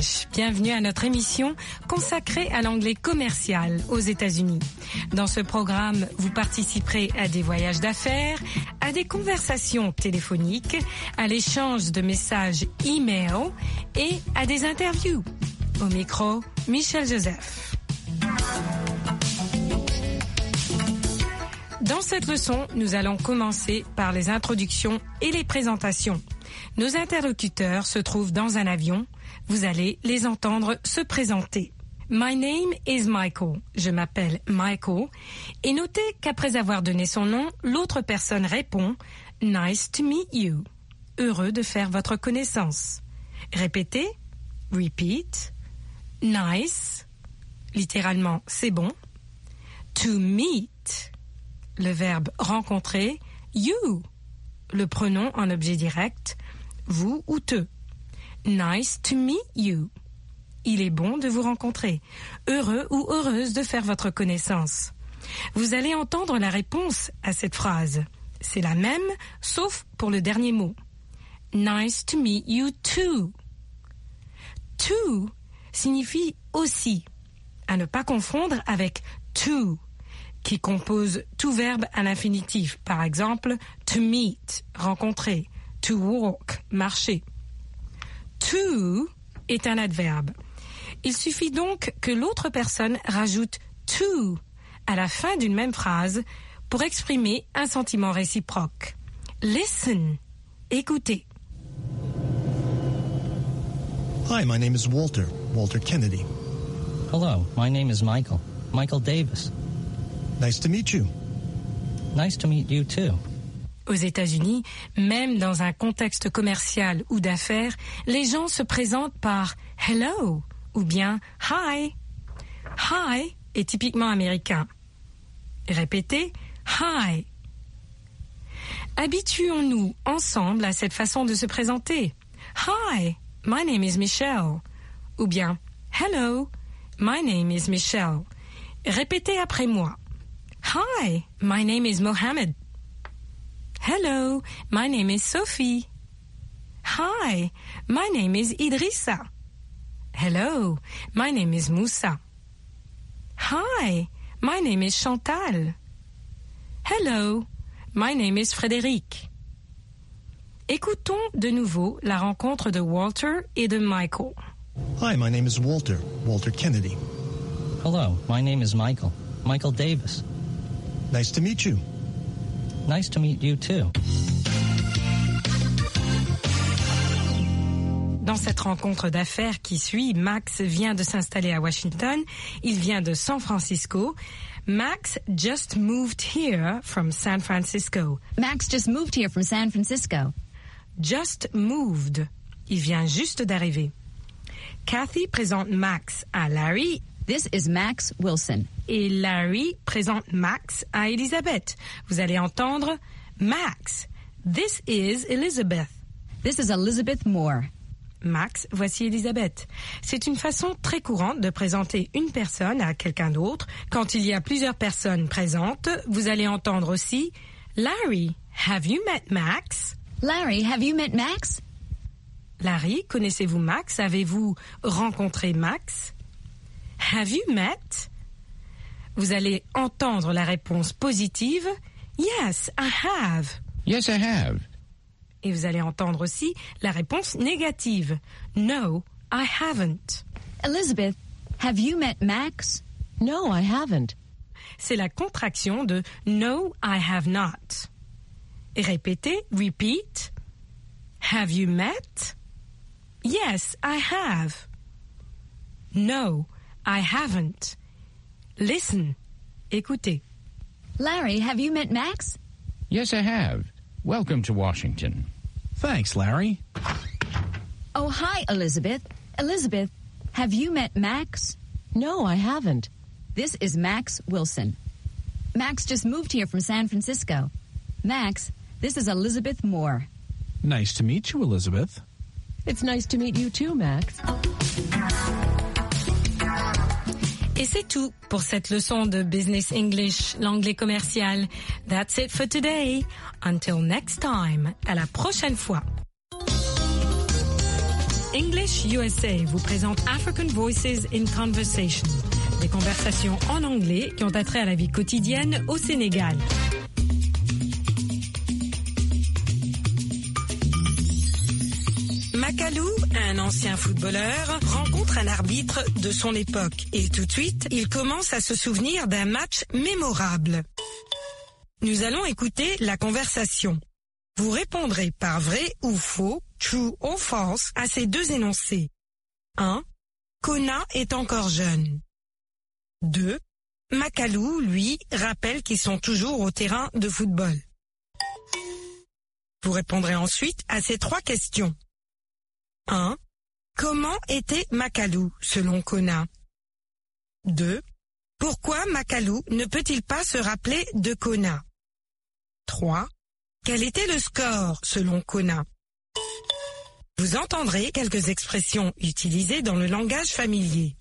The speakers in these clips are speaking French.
English. Bienvenue à notre émission consacrée à l'anglais commercial aux États-Unis. Dans ce programme, vous participerez à des voyages d'affaires, à des conversations téléphoniques, à l'échange de messages e-mail et à des interviews. Au micro, Michel Joseph. Dans cette leçon, nous allons commencer par les introductions et les présentations. Nos interlocuteurs se trouvent dans un avion. Vous allez les entendre se présenter. My name is Michael. Je m'appelle Michael. Et notez qu'après avoir donné son nom, l'autre personne répond « Nice to meet you ». Heureux de faire votre connaissance. Répétez. Repeat. Nice. Littéralement, c'est bon. To meet. Le verbe rencontrer. You. Le pronom en objet direct. Vous ou te. Nice to meet you. Il est bon de vous rencontrer. Heureux ou heureuse de faire votre connaissance. Vous allez entendre la réponse à cette phrase. C'est la même, sauf pour le dernier mot. Nice to meet you too. To signifie aussi, à ne pas confondre avec to, qui compose tout verbe à l'infinitif. Par exemple, to meet, rencontrer, to walk, marcher. To est un adverbe. Il suffit donc que l'autre personne rajoute to à la fin d'une même phrase pour exprimer un sentiment réciproque. Listen, écoutez. Hi, my name is Walter Kennedy. Hello, my name is Michael Davis. Nice to meet you. Nice to meet you too. Aux États-Unis, même dans un contexte commercial ou d'affaires, les gens se présentent par « hello » ou bien « hi ». « Hi » est typiquement américain. Répétez « hi ». Habituons-nous ensemble à cette façon de se présenter. « Hi, my name is Michelle » ou bien « hello, my name is Michelle ». Répétez après moi. « Hi, my name is Mohammed ». Hello, my name is Sophie. Hi, my name is Idrissa. Hello, my name is Moussa. Hi, my name is Chantal. Hello, my name is Frédéric. Écoutons de nouveau la rencontre de Walter et de Michael. Hi, my name is Walter Kennedy. Hello, my name is Michael Davis. Nice to meet you. Nice to meet you too. Dans cette rencontre d'affaires qui suit, Max vient de s'installer à Washington. Il vient de San Francisco. Max just moved here from San Francisco. Max just moved here from San Francisco. Just moved. Il vient juste d'arriver. Kathy présente Max à Larry. This is Max Wilson. Et Larry présente Max à Elizabeth. Vous allez entendre Max. This is Elizabeth. This is Elizabeth Moore. Max, voici Elizabeth. C'est une façon très courante de présenter une personne à quelqu'un d'autre. Quand il y a plusieurs personnes présentes, vous allez entendre aussi Larry, have you met Max? Larry, have you met Max? Larry, connaissez-vous Max? Avez-vous rencontré Max? Have you met? Vous allez entendre la réponse positive. Yes, I have. Yes, I have. Et vous allez entendre aussi la réponse négative. No, I haven't. Elizabeth, have you met Max? No, I haven't. C'est la contraction de No, I have not. Et répétez, repeat. Have you met? Yes, I have. No, I haven't. Listen. Écoutez. Larry, have you met Max? Yes, I have. Welcome to Washington. Thanks, Larry. Oh, hi, Elizabeth. Elizabeth, have you met Max? No, I haven't. This is Max Wilson. Max just moved here from San Francisco. Max, this is Elizabeth Moore. Nice to meet you, Elizabeth. It's nice to meet you too, Max. Et c'est tout pour cette leçon de Business English, l'anglais commercial. That's it for today. Until next time. À la prochaine fois. English USA vous présente African Voices in Conversation, des conversations en anglais qui ont attrait à la vie quotidienne au Sénégal. Makalou, un ancien footballeur, rencontre un arbitre de son époque et tout de suite, il commence à se souvenir d'un match mémorable. Nous allons écouter la conversation. Vous répondrez par vrai ou faux, true or false, à ces deux énoncés. 1. Kona est encore jeune. 2. Makalou, lui, rappelle qu'ils sont toujours au terrain de football. Vous répondrez ensuite à ces trois questions. 1. Comment était Makalou, selon Kona? 2. Pourquoi Makalou ne peut-il pas se rappeler de Kona? 3. Quel était le score, selon Kona? Vous entendrez quelques expressions utilisées dans le langage familier.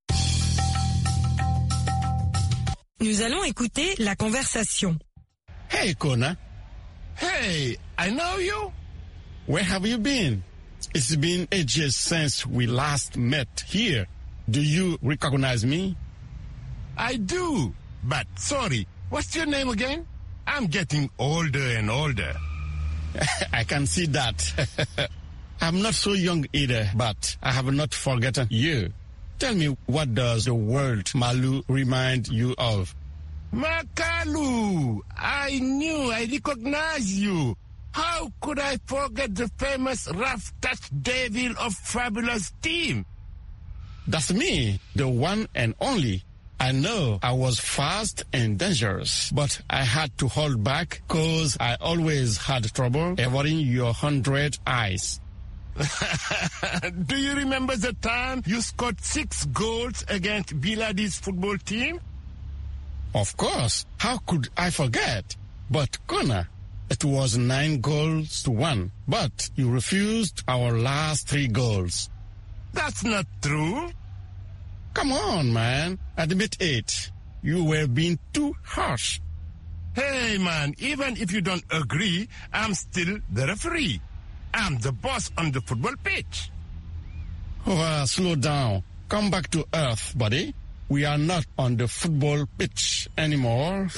Nous allons écouter la conversation. Hey, Kona. Hey, I know you. Where have you been? It's been ages since we last met here. Do you recognize me? I do, but sorry, what's your name again? I'm getting older and older. I can see that. I'm not so young either, but I have not forgotten you. Tell me, what does the word Malu remind you of? Makalou! I knew I recognized you. How could I forget the famous rough touch devil of Fabulous Team? That's me, the one and only. I know I was fast and dangerous, but I had to hold back because I always had trouble avoiding your 100 eyes. Do you remember the time you scored 6 goals against Biladi's football team? Of course. How could I forget? But Kona, it was 9-1, but you refused our last 3 goals. That's not true. Come on, man. Admit it. You were being too harsh. Hey, man, even if you don't agree, I'm still the referee. I'm the boss on the football pitch. Slow down. Come back to earth, buddy. We are not on the football pitch anymore.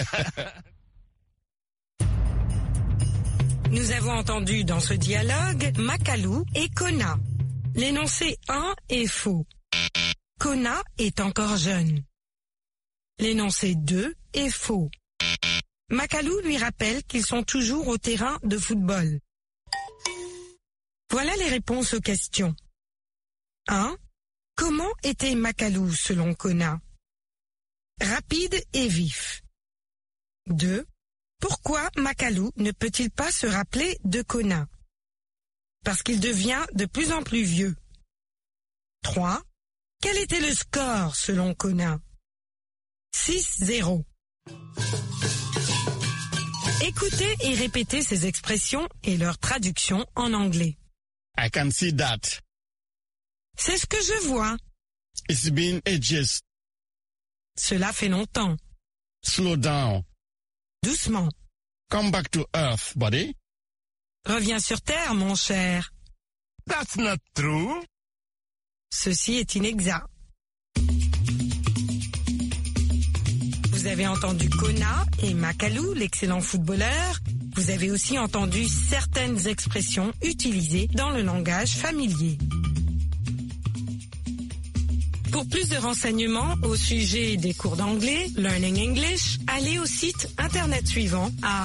Nous avons entendu dans ce dialogue Makalou et Kona. L'énoncé 1 est faux. Kona est encore jeune. L'énoncé 2 est faux. Makalou lui rappelle qu'ils sont toujours au terrain de football. Voilà les réponses aux questions. 1. Comment était Makalou selon Kona? Rapide et vif. 2. Pourquoi Makalou ne peut-il pas se rappeler de Kona? Parce qu'il devient de plus en plus vieux. 3. Quel était le score selon Kona? 6-0. Écoutez et répétez ces expressions et leur traduction en anglais. I can see that. C'est ce que je vois. It's been ages. Cela fait longtemps. Slow down. Doucement. Come back to earth, buddy. Reviens sur terre, mon cher. That's not true. Ceci est inexact. Vous avez entendu Kona et Makalou, l'excellent footballeur. Vous avez aussi entendu certaines expressions utilisées dans le langage familier. Pour plus de renseignements au sujet des cours d'anglais, Learning English, allez au site internet suivant à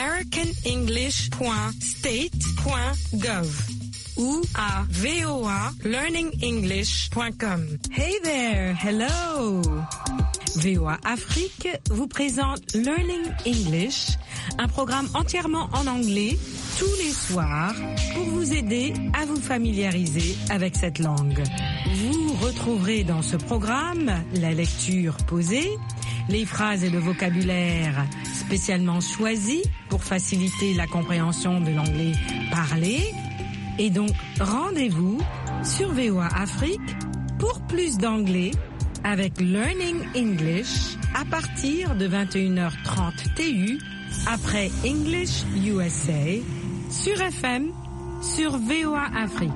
americanenglish.state.gov ou à voalearningenglish.com. Hey there, hello! VOA Afrique vous présente Learning English, un programme entièrement en anglais tous les soirs pour vous aider à vous familiariser avec cette langue. Vous retrouverez dans ce programme la lecture posée, les phrases et le vocabulaire spécialement choisis pour faciliter la compréhension de l'anglais parlé. Et donc, rendez-vous sur VOA Afrique pour plus d'anglais avec Learning English à partir de 21h30 TU après English USA sur FM sur VOA Afrique.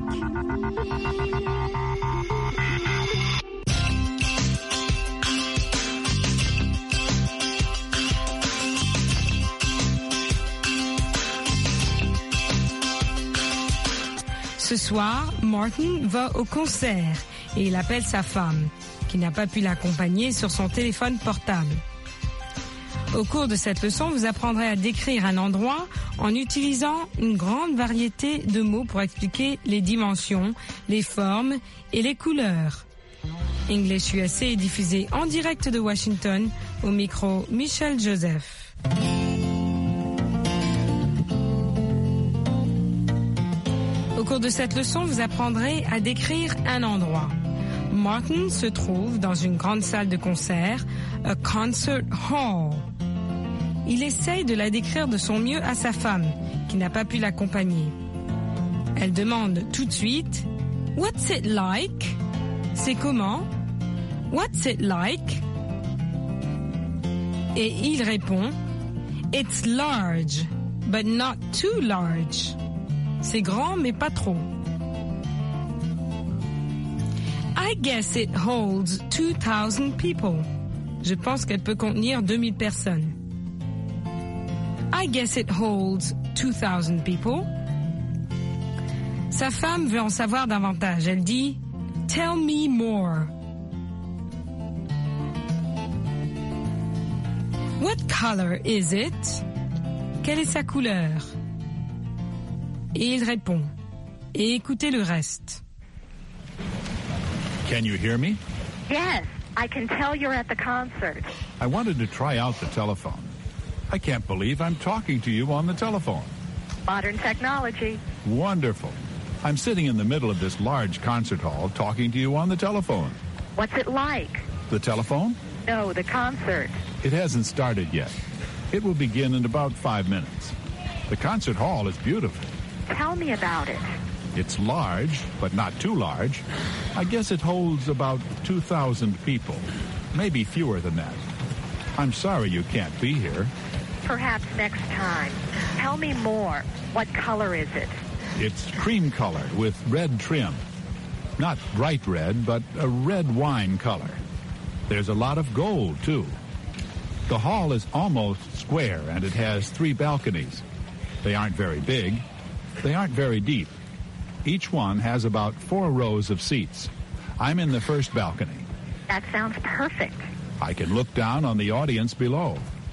Ce soir, Martin va au concert et il appelle sa femme, qui n'a pas pu l'accompagner sur son téléphone portable. Au cours de cette leçon, vous apprendrez à décrire un endroit en utilisant une grande variété de mots pour expliquer les dimensions, les formes et les couleurs. English USA est diffusé en direct de Washington, au micro Michel Joseph. Au cours de cette leçon, vous apprendrez à décrire un endroit. Martin se trouve dans une grande salle de concert, a concert hall. Il essaye de la décrire de son mieux à sa femme, qui n'a pas pu l'accompagner. Elle demande tout de suite « What's it like ?» C'est comment? What's it like? Et il répond It's large, but not too large. C'est grand, mais pas trop. I guess it holds 2,000 people. Je pense qu'elle peut contenir 2000 personnes. I guess it holds 2,000 people. Sa femme veut en savoir davantage. Elle dit Tell me more. What color is it? Quelle est sa couleur? Et il répond. Et écoutez le reste. Can you hear me? Yes, I can tell you're at the concert. I wanted to try out the telephone. I can't believe I'm talking to you on the telephone. Modern technology. Wonderful. I'm sitting in the middle of this large concert hall talking to you on the telephone. What's it like? The telephone? No, the concert. It hasn't started yet. It will begin in about 5 minutes. The concert hall is beautiful. Tell me about it. It's large, but not too large. I guess it holds about 2,000 people, maybe fewer than that. I'm sorry you can't be here. Perhaps next time. Tell me more. What color is it? It's cream color with red trim. Not bright red, but a red wine color. There's a lot of gold, too. The hall is almost square, and it has 3 balconies. They aren't very big. They aren't very deep. Each one has about 4 rows of seats. I'm in the first balcony. That sounds perfect. I can look down on the audience below.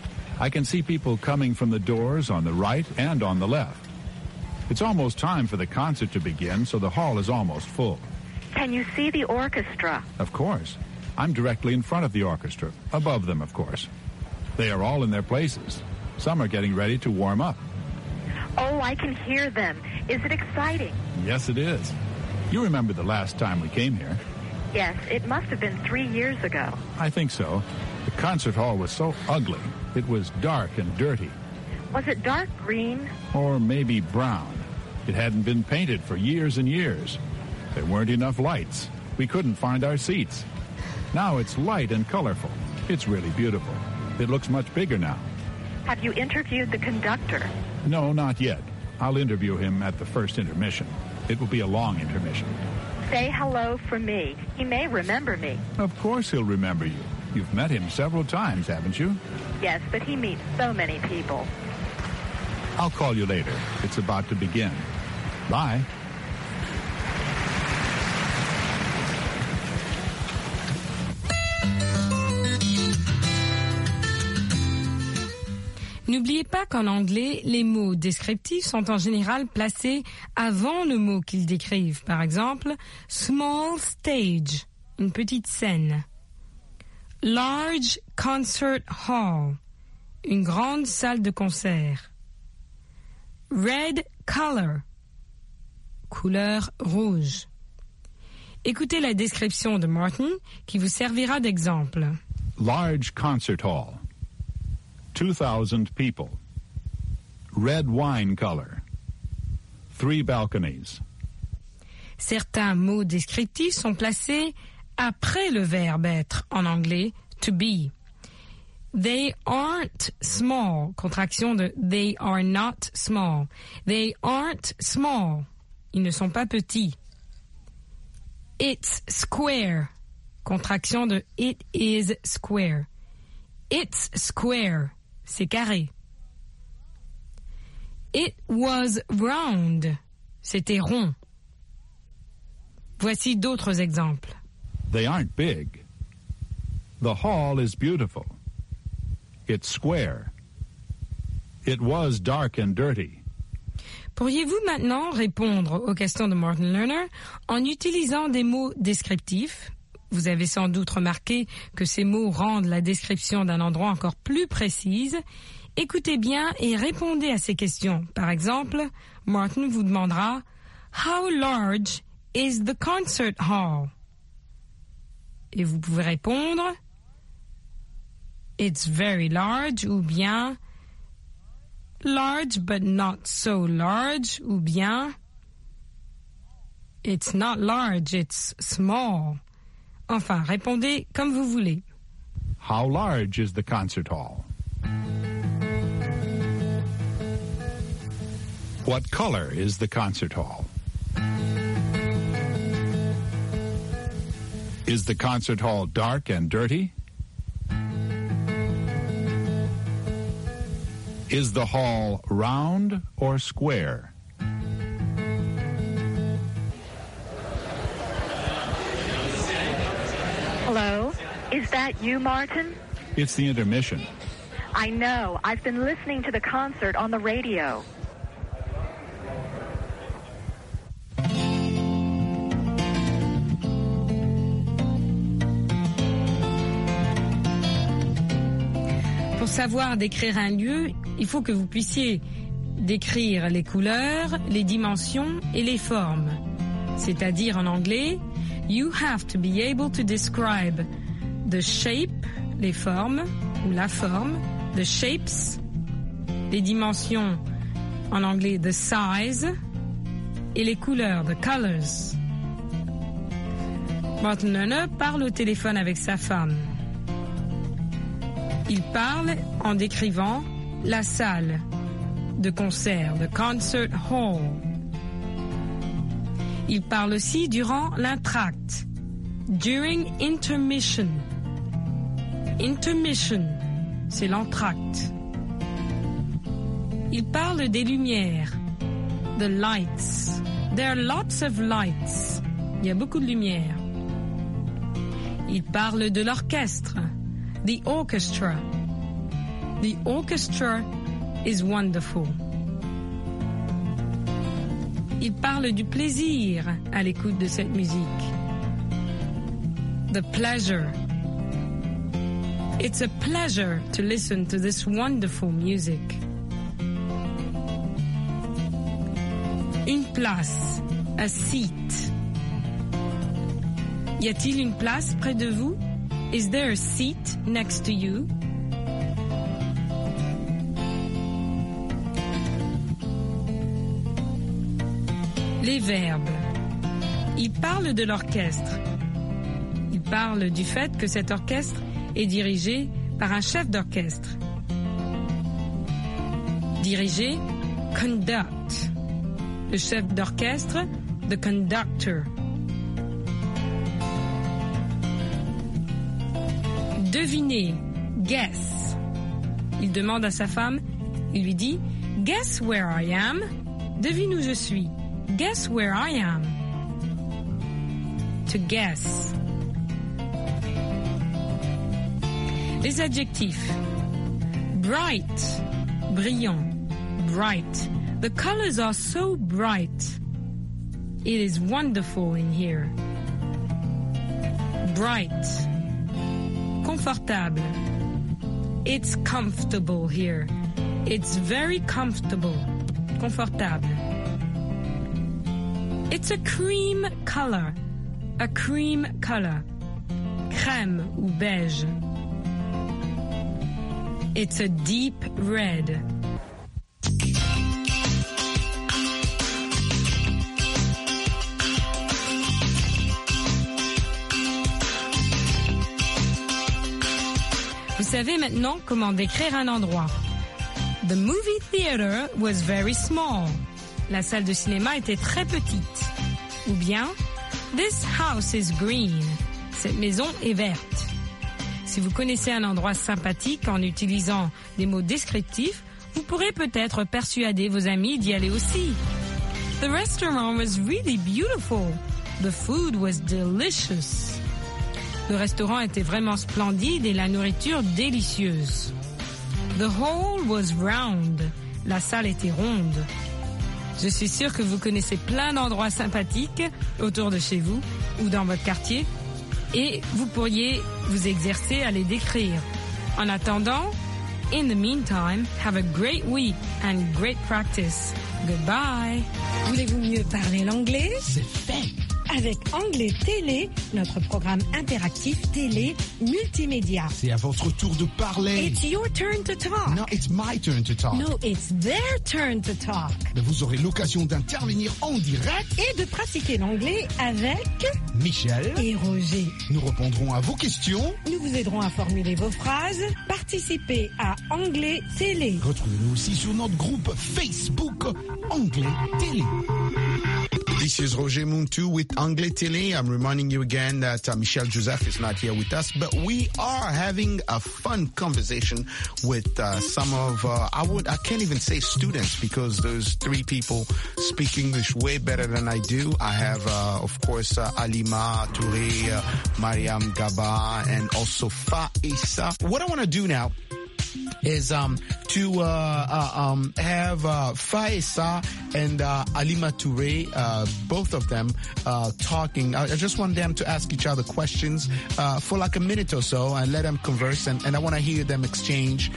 I can see people coming from the doors on the right and on the left. It's almost time for the concert to begin, so the hall is almost full. Can you see the orchestra? Of course. I'm directly in front of the orchestra, above them, of course. They are all in their places. Some are getting ready to warm up. Oh, I can hear them. Is it exciting? Yes, it is. You remember the last time we came here? Yes, it must have been 3 years ago. I think so. The concert hall was so ugly. It was dark and dirty. Was it dark green? Or maybe brown. It hadn't been painted for years and years. There weren't enough lights. We couldn't find our seats. Now it's light and colorful. It's really beautiful. It looks much bigger now. Have you interviewed the conductor? No, not yet. I'll interview him at the first intermission. It will be a long intermission. Say hello from me. He may remember me. Of course he'll remember you. You've met him several times, haven't you? Yes, but he meets so many people. I'll call you later. It's about to begin. Bye. N'oubliez pas qu'en anglais, les mots descriptifs sont en général placés avant le mot qu'ils décrivent. Par exemple, small stage, une petite scène. Large concert hall, une grande salle de concert. Red color, couleur rouge. Écoutez la description de Martin qui vous servira d'exemple. Large concert hall. 2,000 people. Red wine color. 3 balconies. Certains mots descriptifs sont placés après le verbe être en anglais to be. They aren't small, contraction de they are not small. They aren't small. Ils ne sont pas petits. It's square. Contraction de it is square. It's square. C'est carré. It was round. C'était rond. Voici d'autres exemples. They aren't big. The hall is beautiful. It's square. It was dark and dirty. Pourriez-vous maintenant répondre aux questions de Martin Lerner en utilisant des mots descriptifs? Vous avez sans doute remarqué que ces mots rendent la description d'un endroit encore plus précise. Écoutez bien et répondez à ces questions. Par exemple, Martin vous demandera « How large is the concert hall? » Et vous pouvez répondre « It's very large » ou bien « Large but not so large » ou bien « It's not large, it's small ». Enfin, répondez comme vous voulez. How large is the concert hall? What color is the concert hall? Is the concert hall dark and dirty? Is the hall round or square? Hello? Is that you, Martin? It's the intermission. I know. I've been listening to the concert on the radio. Pour savoir décrire un lieu, il faut que vous puissiez décrire les couleurs, les dimensions et les formes. C'est-à-dire en anglais, you have to be able to describe the shape, les formes, ou la forme, the shapes, les dimensions, en anglais, the size, et les couleurs, the colors. Martin Lerner parle au téléphone avec sa femme. Il parle en décrivant la salle de concert, the concert hall. Il parle aussi durant l'entracte, during intermission. Intermission, c'est l'entracte. Il parle des lumières, the lights. There are lots of lights. Il y a beaucoup de lumière. Il parle de l'orchestre, the orchestra. The orchestra is wonderful. Il parle du plaisir à l'écoute de cette musique. The pleasure. It's a pleasure to listen to this wonderful music. Une place, a seat. Y a-t-il une place près de vous? Is there a seat next to you? Les verbes. Il parle de l'orchestre. Il parle du fait que cet orchestre est dirigé par un chef d'orchestre. Diriger, conduct. Le chef d'orchestre, the conductor. Deviner, guess. Il demande à sa femme, il lui dit, guess where I am. Devine où je suis. Guess where I am. To guess. Les adjectifs. Bright, brillant, bright. The colors are so bright. It is wonderful in here. Bright. Confortable. It's comfortable here. It's very comfortable. Confortable. It's a cream color. A cream color. Crème ou beige. It's a deep red. Vous savez maintenant comment décrire un endroit. The movie theater was very small. la salle de cinéma était très petite. Ou bien, this house is green. Cette maison est verte. Si vous connaissez un endroit sympathique en utilisant des mots descriptifs, vous pourrez peut-être persuader vos amis d'y aller aussi. The restaurant was really beautiful. The food was delicious. Le restaurant était vraiment splendide et la nourriture délicieuse. The hall was round. La salle était ronde. Je suis sûre que vous connaissez plein d'endroits sympathiques autour de chez vous ou dans votre quartier et vous pourriez vous exercer à les décrire. En attendant, in the meantime, have a great week and great practice. Goodbye. Voulez-vous mieux parler l'anglais? C'est fait. Avec Anglais Télé, notre programme interactif télé multimédia. C'est à votre tour de parler. It's your turn to talk. No, it's my turn to talk. No, it's their turn to talk. Mais vous aurez l'occasion d'intervenir en direct et de pratiquer l'anglais avec Michel et Roger. Nous répondrons à vos questions. Nous vous aiderons à formuler vos phrases. Participez à Anglais Télé. Retrouvez-nous aussi sur notre groupe Facebook Anglais Télé. This is Roger Muntu with Anglais Télé. I'm reminding you again that Michel Joseph is not here with us, but we are having a fun conversation with some of, I can't even say students because those three people speak English way better than I do. I have, of course, Alima Touré, Mariam Gaba, and also Faisa. What I want to do now is to have Faisa and Alima Touré, both of them talking. I just want them to ask each other questions for like a minute or so and let them converse, and I want to hear them exchange,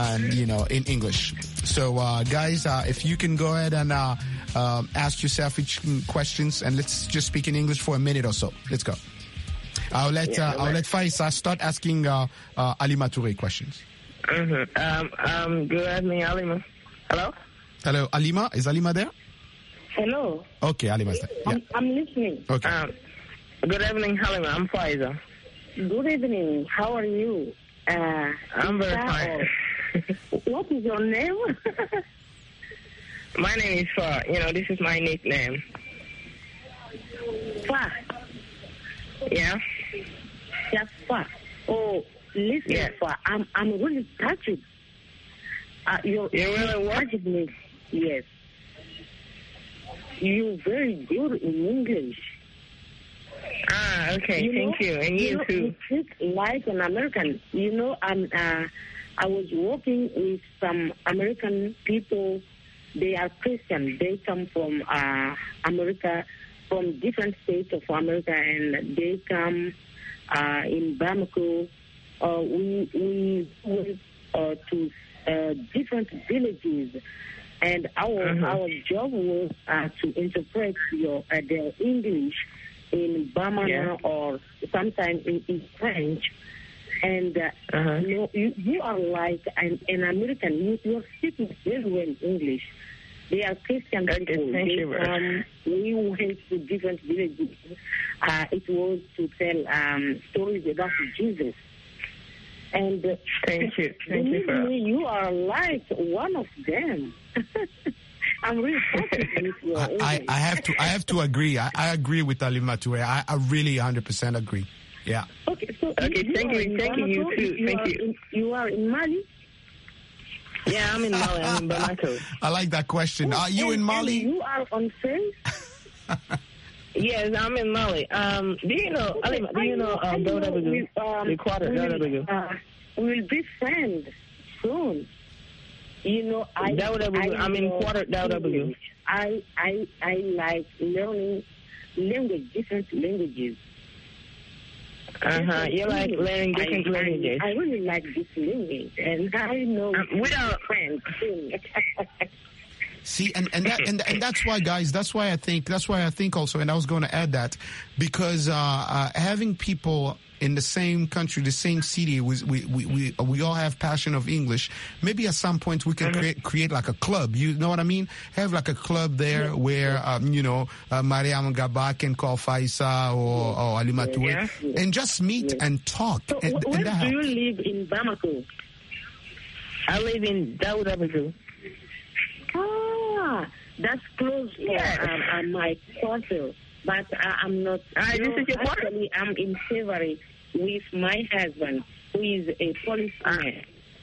in English. So, guys, if you can go ahead and ask yourself each questions, and let's just speak in English for a minute or so. Let's go. I'll let Faisa start asking Alima Touré questions. Mm-hmm. Good evening, Alima. Hello? Hello, Alima. Is Alima there? Hello. Okay, Alima's there. Yeah. I'm listening. Okay. Good evening, Alima. I'm Faiza. Good evening. How are you? I'm very fine. What is your name? My name is Fa. This is my nickname. Fa? Yeah. Just Fa. Oh. Listen, yeah. I'm really touched. You really touched me. Yes. You're very good in English. Okay. Thank you. And you too. You speak like an American. I was working with some American people. They are Christian. They come from America, from different states of America, and they come in Bamako. We went to different villages, and our job was to interpret their English in Bamana or sometimes in French. And you are like an American. You are speaking very well English. They are Christian people. We went to different villages. It was to tell stories about Jesus. And thank you. Believe me, you are like one of them. I'm really happy with your English. I have to agree. I agree with Alima Touré. I really 100% agree. Yeah. Okay. So thank you. Thank you. You too. Thank you. You are in Mali. Yeah, I'm in Mali. I'm in Bamako. I like that question. Are you in Mali? You are on face. Yes, I'm in Mali. Do you know WW? The quarter WW. We'll be friends soon. I'm in quarter WW. I like learning different languages. You like learning different languages. I really like this language, and I know with our friends. See, and that's why, guys. That's why I think also, and I was going to add that because having people in the same country, the same city, we all have passion of English. Maybe at some point we can create like a club. You know what I mean? Have like a club there where Mariam Gaba can call Faisa or Alima Touré and just meet and talk. So where do you live in Bamako? I live in Daouda. That's close for my quarter, but I'm not. This is your quarter? Actually, I'm in Savory with my husband, who is a policeman.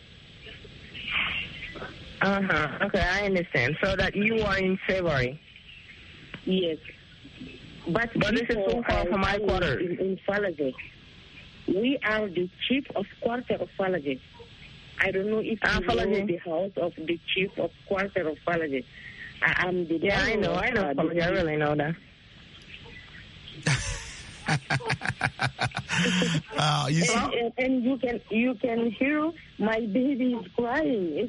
Okay, I understand. So that you are in Savory. Yes. But this is so far from my quarter. In Falajeh. We are the chief of quarter of Falajeh. I don't know if you know the house of the chief of quarter of Falajeh. I'm the I know Falajeh. I really know that. And you can hear my baby is crying.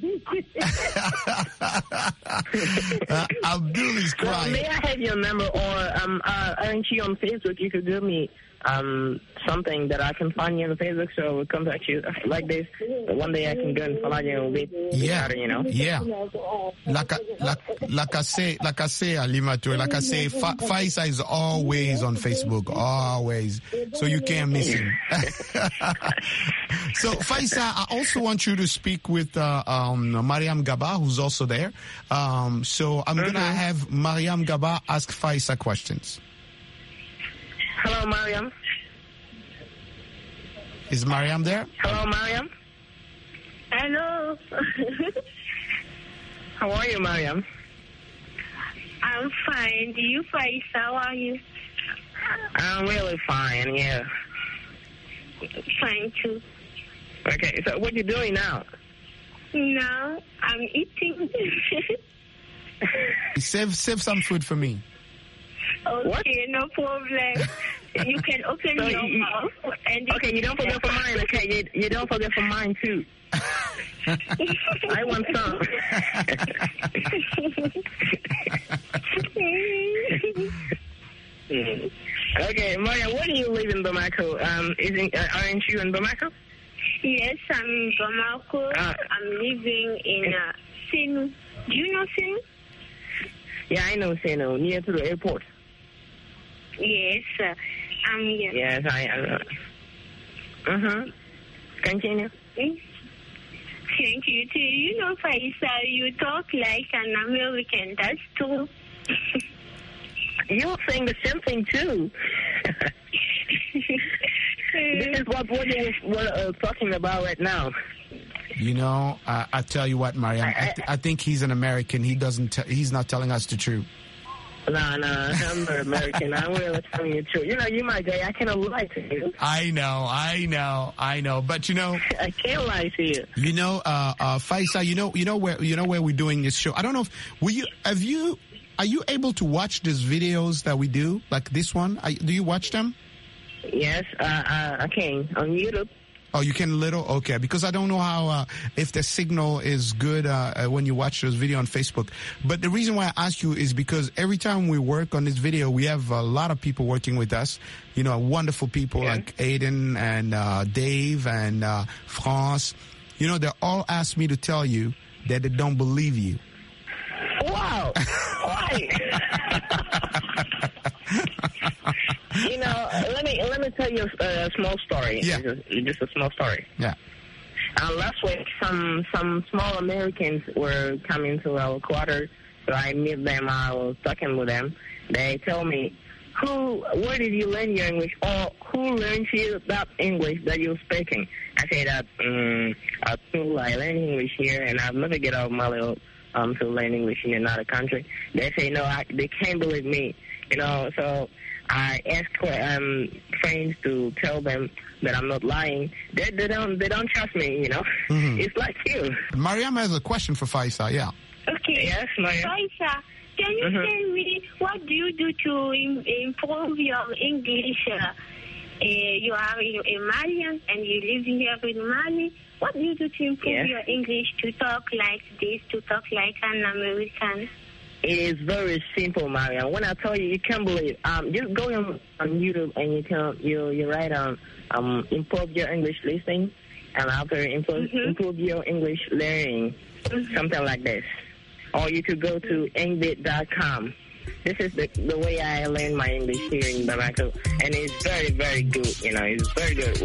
Abdul is crying. May I have your number, or aren't you on Facebook? You could give me something that I can find you on Facebook, so we'll contact you like this. One day I can go and follow you and we'll be better, you know? Yeah. Like I say, Alimato, like I say, Faisa is always on Facebook, always. So you can't miss him. So Faisa, I also want you to speak with Mariam Gaba, who's also there. So I'm going to have Mariam Gaba ask Faisa questions. Hello, Mariam. Is Mariam there? Hello, Mariam. Hello. How are you, Mariam? I'm fine. Do you, Faisa? How are you? I'm really fine, yeah. Fine, too. Okay, so what are you doing now? Now, I'm eating. Save some food for me. Okay, what? No problem. You can open your mouth. And okay, you don't forget for mine, okay? You don't forget for mine, too. I want some. Okay, Maria, where do you live in Bamako? Aren't you in Bamako? Yes, I'm in Bamako. I'm living in Senu. Do you know Senu? Yeah, I know Senu, near to the airport. Yes, I'm here. Yes, I know. Continue. Thank you. Too. You know, Faisa, you talk like an American. That's true. You're saying the same thing, too. This is what we're talking about right now. You know, I tell you what, Mariam, I think he's an American. He's not telling us the truth. No, I'm not American. I'm really telling you the truth. You know, you my guy. I cannot lie to you. I know. But you know, I can't lie to you. You know, Faisa, you know where we're doing this show. I don't know if are you able to watch these videos that we do, like this one? Do you watch them? Yes, I can on YouTube. Oh, you can okay, because I don't know how, if the signal is good when you watch those videos on Facebook. But the reason why I ask you is because every time we work on this video, we have a lot of people working with us, you know, wonderful people like Aiden and Dave and France. You know, they all ask me to tell you that they don't believe you. Wow. Why? You know, let me tell you a small story. Yeah. Just a small story. Yeah. Last week, some small Americans were coming to our quarters, so I met them. I was talking with them. They told me, where did you learn your English? Or who learned you that English that you're speaking? I say that at school I learned English here, and I've never get out of my little to learn English in another country. They say no, they can't believe me. You know, so I ask friends to tell them that I'm not lying. They don't trust me. You know, It's like you. Mariam has a question for Faisa. Yeah. Okay. Yes, Mariam. Faisa, can you tell me what do you do to improve your English? You are a Malian and you live here in Mali. What do you do to improve your English to talk like this, to talk like an American? It is very simple, Mariam. When I tell you, you can't believe. Just go on YouTube and you write improve your English listening, and after improve your English learning, something like this. Or you could go to engbit.com. This is the way I learn my English here in Bamako, and it's very, very good. You know, it's very good.